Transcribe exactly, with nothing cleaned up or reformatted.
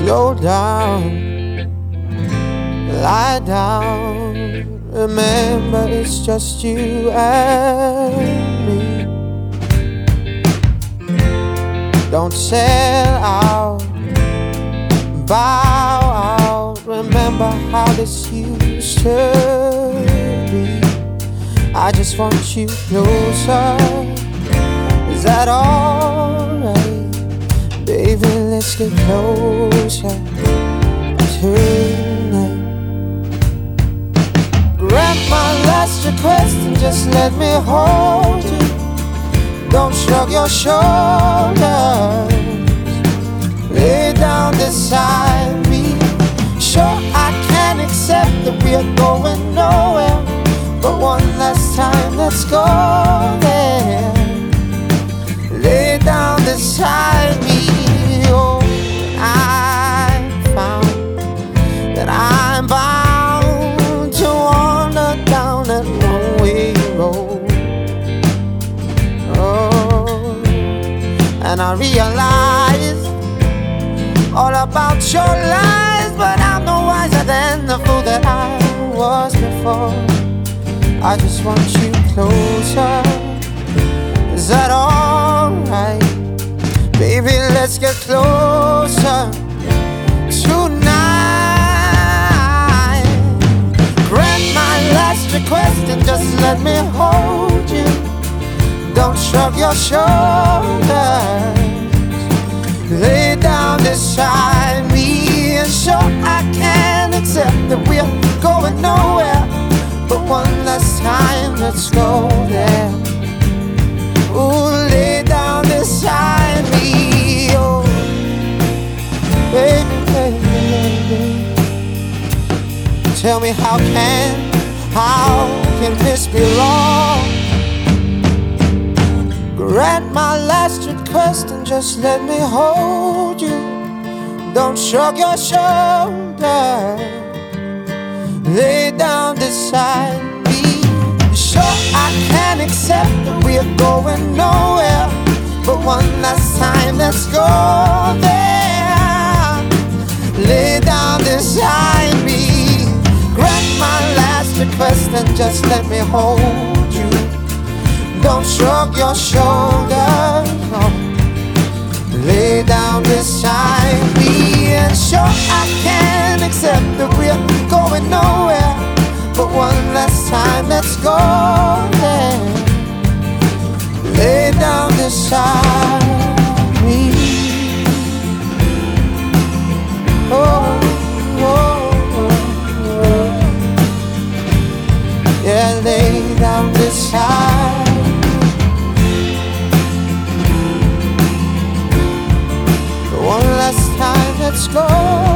Slow down, lie down. Remember, it's just you and me. Don't sell out, bow out. Remember how this used to be. I just want you closer. Is that alright? Baby, let's get closer tonight. Grant my last request and just let me hold you. Don't shrug your shoulders. Lay down beside me. Sure, I can accept that we're going nowhere, but one last time, let's go there. Lay down beside me. Oh, I found that I'm bound to wander down that one-way road. Oh, and I realize all about your lies, but I'm no wiser than the fool that I was before. I just want you closer. Is that alright? Baby, let's get closer tonight. Grant my last request and just let me hold you. Don't shrug your shoulders. Lay down beside me. And sure, I can accept that we're going nowhere, but one last time, let's go there. Ooh, lay down beside me. Oh, baby, baby, baby. Tell me how can, how can this be wrong? Grant my last request and just let me hold you. Don't shrug your shoulders. Lay down beside me. Sure, I can accept that we're going nowhere, but one last time, let's go there. Lay down beside me. Grant my last request and just let me hold you. Don't shrug your shoulders. No. Lay down beside me. And sure, I can accept that we're going nowhere, but one last time, let's go there. Lay down beside me. Oh, oh, oh, oh. Yeah, lay down beside. One last time, let's go.